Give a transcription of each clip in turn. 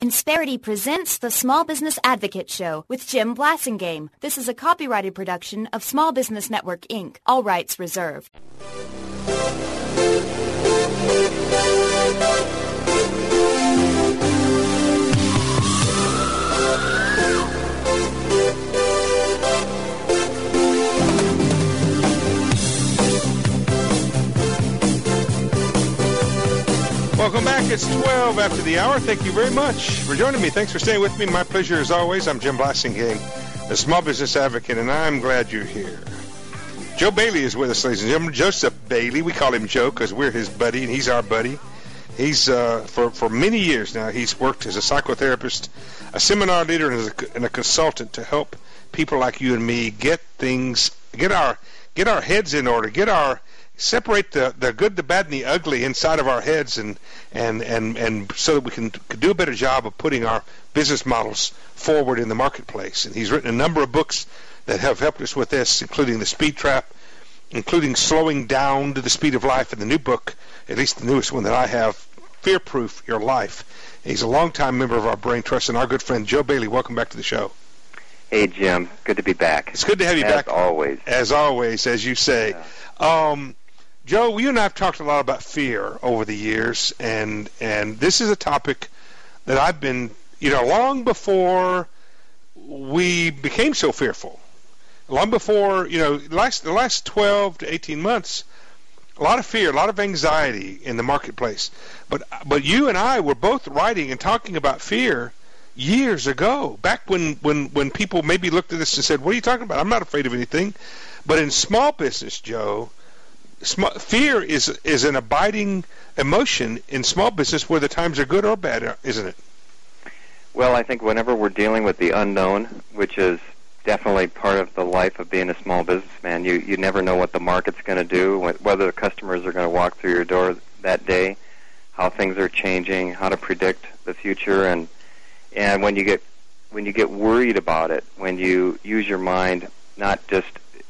Insperity presents the Small Business Advocate Show with Jim Blasingame. This is a copyrighted production of Small Business Network, Inc. All rights reserved. Welcome back. It's 12 after the hour. Thank you very much for joining me. Thanks for staying with me. My pleasure as always. I'm Jim Blasingame, the Small Business Advocate, and I'm glad you're here. Joe Bailey is with us, ladies and gentlemen. Joseph Bailey. We call him Joe because we're his buddy, and he's our buddy. He's, for many years now, he's worked as a psychotherapist, a seminar leader, and a consultant to help people like you and me get our heads in order, separate the good, the bad, and the ugly inside of our heads, and so that we can do a better job of putting our business models forward in the marketplace. And he's written a number of books that have helped us with this, including The Speed Trap, including Slowing Down to the Speed of Life, and the new book, at least the newest one that I have, Fear Proof Your Life. He's a longtime member of our Brain Trust, and our good friend Joe Bailey. Welcome back to the show. Hey, Jim. Good to be back. It's good to have you back. As always, as you say. Yeah. Joe, you and I have talked a lot about fear over the years, and this is a topic that I've been, long before we became so fearful, long before, the last 12 to 18 months, a lot of fear, a lot of anxiety in the marketplace. But you and I were both writing and talking about fear years ago, back when people maybe looked at this and said, what are you talking about? I'm not afraid of anything. But in small business, Joe, fear is an abiding emotion in small business, whether times are good or bad, isn't it? Well, I think whenever we're dealing with the unknown, which is definitely part of the life of being a small businessman, you never know what the market's going to do, whether the customers are going to walk through your door that day, how things are changing, how to predict the future, and when you get worried about it, when you use your mind not just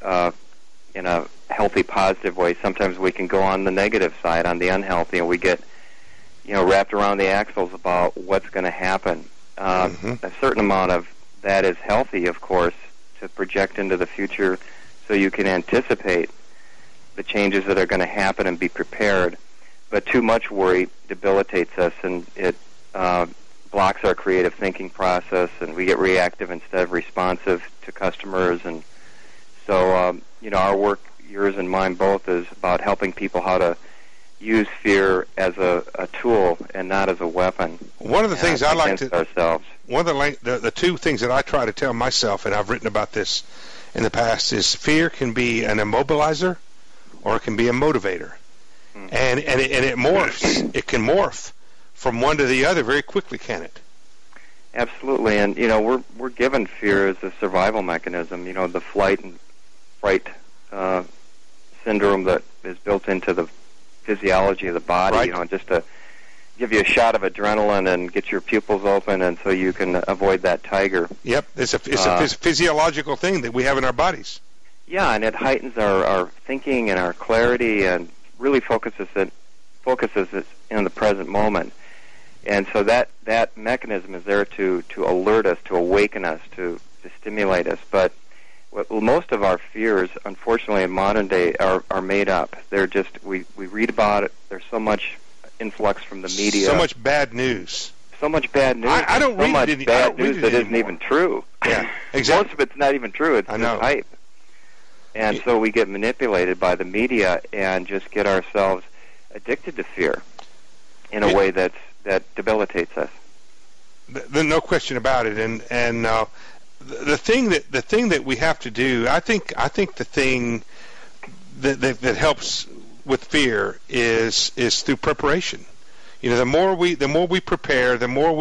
in a healthy, positive way, sometimes we can go on the negative side, on the unhealthy, and we get, wrapped around the axles about what's going to happen. A certain amount of that is healthy, of course, to project into the future so you can anticipate the changes that are going to happen and be prepared. But too much worry debilitates us, and it blocks our creative thinking process, and we get reactive instead of responsive to customers. And so, our work, yours and mine both, is about helping people how to use fear as a tool and not as a weapon. One of the things I like to ourselves. One of the two things that I try to tell myself, and I've written about this in the past, is fear can be an immobilizer or it can be a motivator, and it morphs. It can morph from one to the other very quickly, can it? Absolutely, and we're given fear as a survival mechanism. The flight and fright syndrome that is built into the physiology of the body, right. Just to give you a shot of adrenaline and get your pupils open, and so you can avoid that tiger. It it's a physiological thing that we have in our bodies. Yeah, and it heightens our thinking and our clarity, and really focuses us in the present moment. And so that mechanism is there to alert us, to awaken us, to stimulate us. But most of our fears, unfortunately, in modern day, are made up. They're just, we read about it. There's so much influx from the media. So much bad news. I don't read much bad news that isn't even true. Yeah, exactly. Most of it's not even true. It's just hype. And so we get manipulated by the media and just get ourselves addicted to fear in a way that debilitates us. No question about it. And the thing that we have to do, I think the thing that helps with fear is through preparation. The more we prepare, the more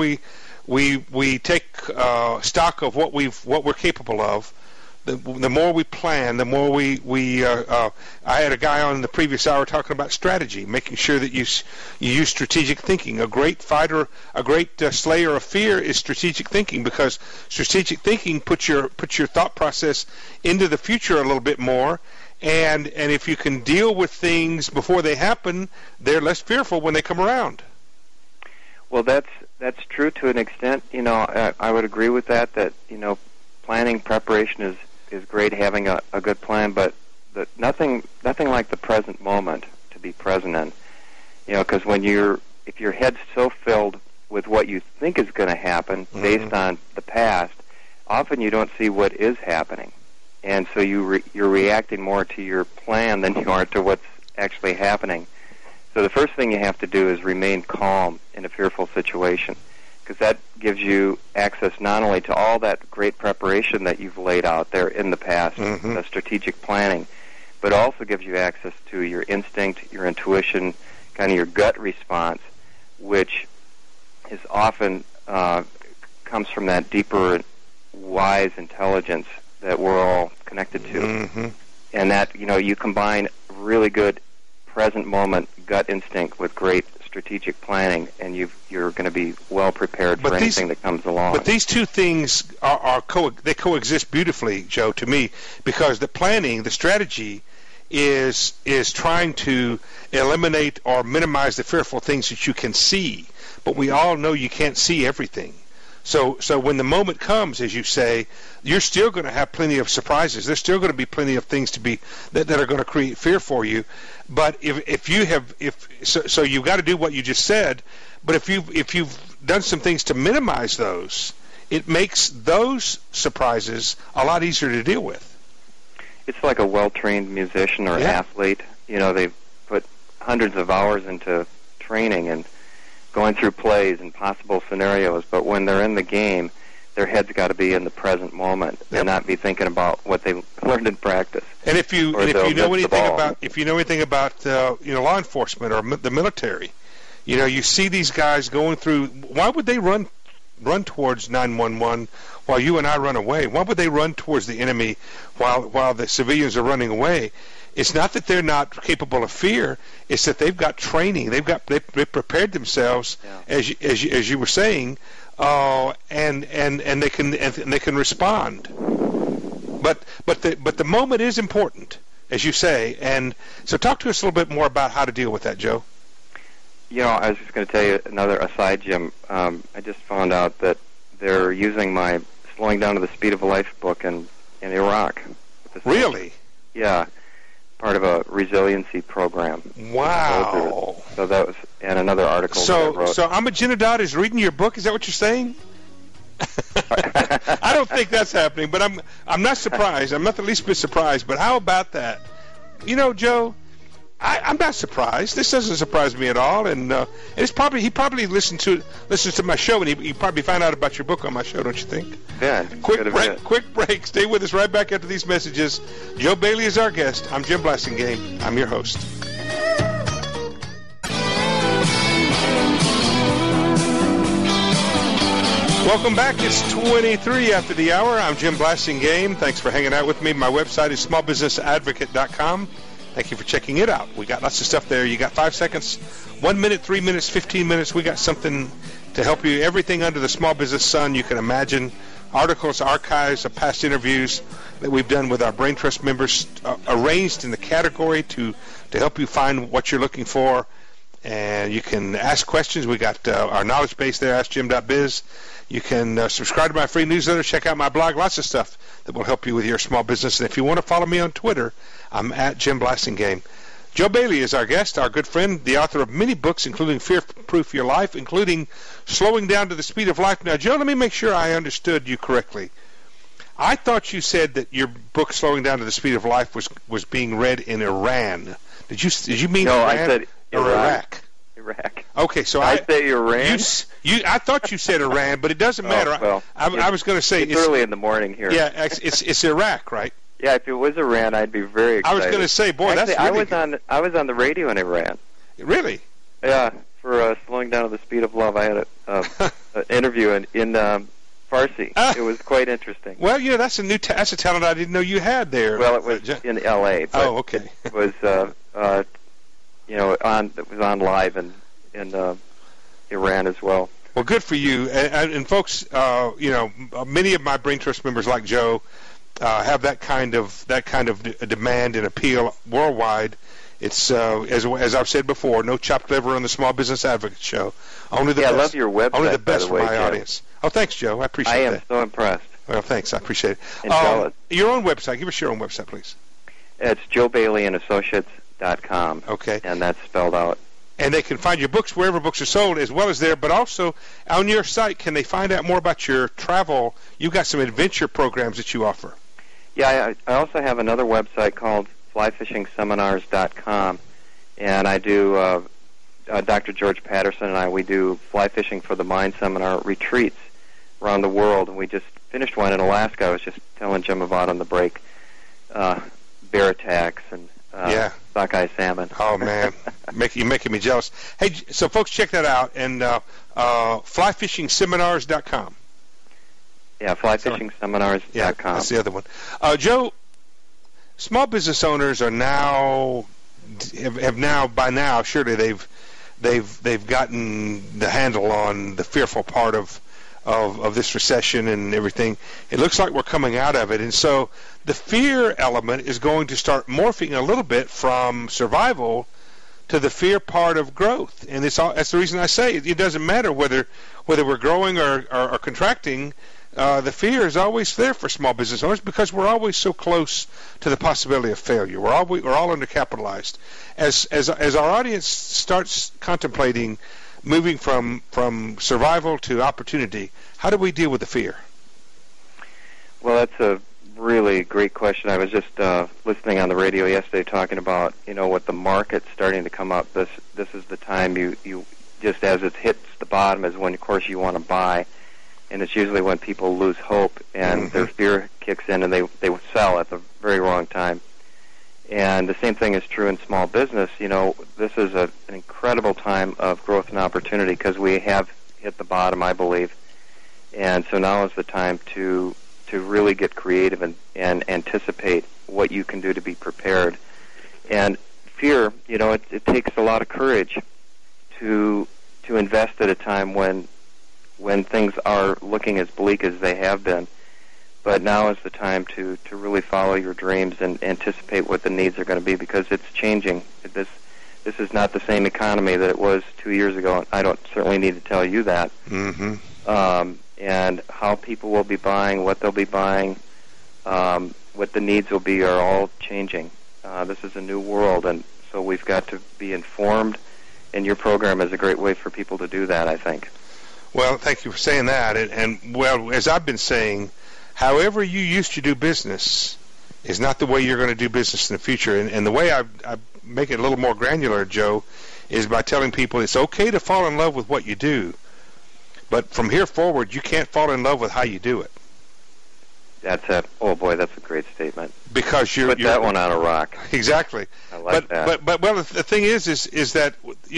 we take stock of what we're capable of. The more we plan, the more we I had a guy on the previous hour talking about strategy, making sure that you use strategic thinking. A great fighter, a great slayer of fear is strategic thinking, because strategic thinking puts your thought process into the future a little bit more, and if you can deal with things before they happen, they're less fearful when they come around. Well, that's That's true to an extent. I would agree with that. That planning, preparation is great. Having a good plan, but nothing like the present moment to be present in. Because if your head's so filled with what you think is going to happen based on the past, often you don't see what is happening, and so you're reacting more to your plan than you are to what's actually happening. So the first thing you have to do is remain calm in a fearful situation, because that gives you access not only to all that great preparation that you've laid out there in the past, the strategic planning, but also gives you access to your instinct, your intuition, kind of your gut response, which is often comes from that deeper, wise intelligence that we're all connected to. And that, you combine really good present moment gut instinct with great strategic planning, and you're going to be well prepared for anything that comes along. But these two things they coexist beautifully, Joe, to me, because the planning, the strategy, is trying to eliminate or minimize the fearful things that you can see. But we all know you can't see everything. So when the moment comes, as you say, you're still going to have plenty of surprises. There's still going to be plenty of things that are going to create fear for you. But if you've got to do what you just said. But if you've done some things to minimize those, it makes those surprises a lot easier to deal with. It's like a well-trained musician or athlete. They put hundreds of hours into training and going through plays and possible scenarios, but when they're in the game, their head's got to be in the present moment and not be thinking about what they learned in practice. And if you know anything about law enforcement or the military, you see these guys going through. Why would they run towards 911 while you and I run away? Why would they run towards the enemy while the civilians are running away? It's not that they're not capable of fear. It's that they've got training. They prepared themselves, as you were saying, and they can respond. But the moment is important, as you say. And so, talk to us a little bit more about how to deal with that, Joe. I was just going to tell you another aside, Jim. I just found out that they're using my Slowing Down to the Speed of Life book in Iraq. Really? Yeah. Part of a resiliency program. Wow. So that was, and another article that I wrote. So Ahmadinejad is reading your book? Is that what you're saying? I don't think that's happening, but I'm not surprised. I'm not the least bit surprised, but how about that? Joe, I'm not surprised. This doesn't surprise me at all, and he probably listens to my show, and he probably found out about your book on my show, don't you think? Yeah. Quick break. Stay with us right back after these messages. Joe Bailey is our guest. I'm Jim Blasingame. I'm your host. Welcome back. It's 23 after the hour. I'm Jim Blasingame. Thanks for hanging out with me. My website is smallbusinessadvocate.com. Thank you for checking it out. We got lots of stuff there. You got 5 seconds, 1 minute, 3 minutes, 15 minutes. We got something to help you. Everything under the small business sun you can imagine. Articles, archives of past interviews that we've done with our Brain Trust members, arranged in the category to help you find what you're looking for. And you can ask questions. We got our knowledge base there, AskJim.biz. You can subscribe to my free newsletter, check out my blog, lots of stuff that will help you with your small business. And if you want to follow me on Twitter, I'm at Jim Blasingame. Joe Bailey is our guest, our good friend, the author of many books, including Fear-Proof Your Life, including Slowing Down to the Speed of Life. Now, Joe, let me make sure I understood you correctly. I thought you said that your book, Slowing Down to the Speed of Life, was being read in Iran. Did you mean no, Iran? I said or Iraq? Iraq. Okay, so I say Iran. I thought you said Iran, but it doesn't matter. Well, I was going to say it's early in the morning here. Yeah, it's Iraq, right? Yeah, if it was Iran, I'd be very excited. I was going to say, boy, actually, that's really good. I was on the radio in Iran. Really? Yeah, for Slowing Down to the Speed of Love. I had an interview in Farsi. It was quite interesting. Well, that's that's a talent I didn't know you had there. Well, it was in L.A. But okay. It was it was on live in Iran as well. Well, good for you. And folks, many of my Brain Trust members, like Joe, have that kind of demand and appeal worldwide, It's as I've said before, no chopped liver on the Small Business Advocate Show. Only the best. I love your website. Only the best by the way, for my Joe. audience. Oh, thanks, Joe. I appreciate that. I am so impressed. Well, thanks. I appreciate it. And jealous. Your own website. Give us your own website, please. It's JoeBaileyandAssociates.com. Okay. And that's spelled out. And they can find your books wherever books are sold, as well as there. But also on your site, can they find out more about your travel? You've got some adventure programs that you offer. Yeah, I also have another website called FlyFishingSeminars.com, and I do. Dr. George Patterson and I, we do fly fishing for the mind seminar retreats around the world, and we just finished one in Alaska. I was just telling Jim about on the break, bear attacks and sockeye salmon. Oh man, you're making me jealous. Hey, so folks, check that out, and flyfishingseminars.com. Yeah, flyfishingseminars.com. Yeah, that's the other one. Joe, small business owners are now by now surely they've gotten the handle on the fearful part of this recession and everything. It looks like we're coming out of it, and so the fear element is going to start morphing a little bit from survival to the fear part of growth. And that's the reason I say it doesn't matter whether we're growing or contracting. The fear is always there for small business owners because we're always so close to the possibility of failure. We're all undercapitalized. As our audience starts contemplating moving from survival to opportunity, how do we deal with the fear? Well, that's a really great question. I was just listening on the radio yesterday talking about what the market's starting to come up. This is the time you just as it hits the bottom is when of course you want to buy. And it's usually when people lose hope and their fear kicks in and they sell at the very wrong time. And the same thing is true in small business. This is an incredible time of growth and opportunity because we have hit the bottom, I believe. And so now is the time to really get creative and anticipate what you can do to be prepared. And fear, it takes a lot of courage to invest at a time when things are looking as bleak as they have been. But now is the time to really follow your dreams and anticipate what the needs are going to be because it's changing. This is not the same economy that it was 2 years ago. I don't certainly need to tell you that. And how people will be buying, what they'll be buying, what the needs will be are all changing. This is a new world, and so we've got to be informed, and your program is a great way for people to do that, I think. Well, thank you for saying that. And well, as I've been saying, however you used to do business is not the way you're going to do business in the future. And the way I make it a little more granular, Joe, is by telling people it's okay to fall in love with what you do, but from here forward, you can't fall in love with how you do it. Oh boy, that's a great statement. Because you're that one on a rock. Exactly. I like that. But well, the thing is that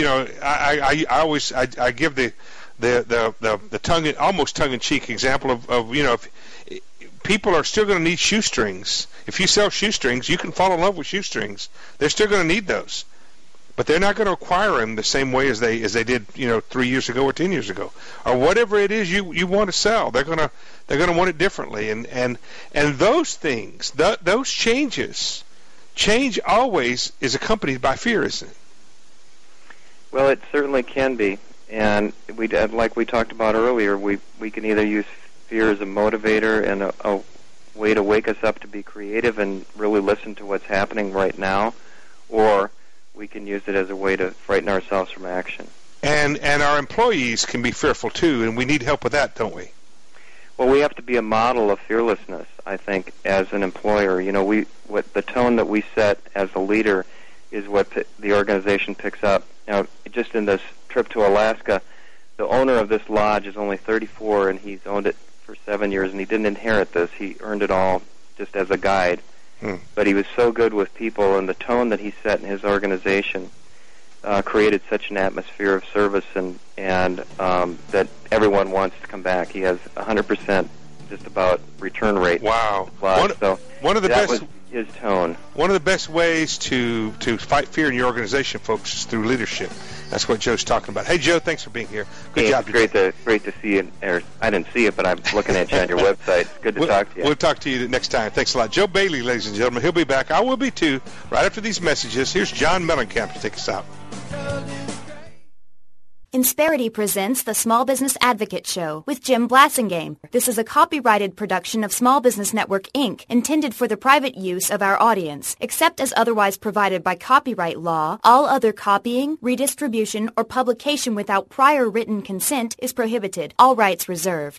I give the almost tongue-in-cheek example of if people are still going to need shoestrings. If you sell shoestrings, you can fall in love with shoestrings. They're still going to need those, but they're not going to acquire them the same way as they did 3 years ago or 10 years ago, or whatever it is you want to sell. They're going to want it differently, and those things, those change always is accompanied by fear, isn't it? Well, it certainly can be. And like we talked about earlier, we can either use fear as a motivator and a way to wake us up to be creative and really listen to what's happening right now, or we can use it as a way to frighten ourselves from action. And our employees can be fearful too, and we need help with that, don't we? Well, we have to be a model of fearlessness, I think, as an employer. What the tone that we set as a leader is what the organization picks up. Now, just in this trip to Alaska, the owner of this lodge is only 34, and he's owned it for 7 years, and he didn't inherit this. He earned it all just as a guide. But he was so good with people, and the tone that he set in his organization created such an atmosphere of service and that everyone wants to come back. He has 100% just about return rate. Wow. One of the best was his tone. One of the best ways to fight fear in your organization, folks, is through leadership. That's what Joe's talking about. Hey, Joe, thanks for being here. Good job. It's great to see you. I didn't see it, but I'm looking at you on your website. It's good to talk to you. We'll talk to you next time. Thanks a lot. Joe Bailey, ladies and gentlemen. He'll be back. I will be, too, right after these messages. Here's John Mellencamp to take us out. Insperity presents the Small Business Advocate Show with Jim Blasingame. This is a copyrighted production of Small Business Network, Inc., intended for the private use of our audience. Except as otherwise provided by copyright law, all other copying, redistribution, or publication without prior written consent is prohibited. All rights reserved.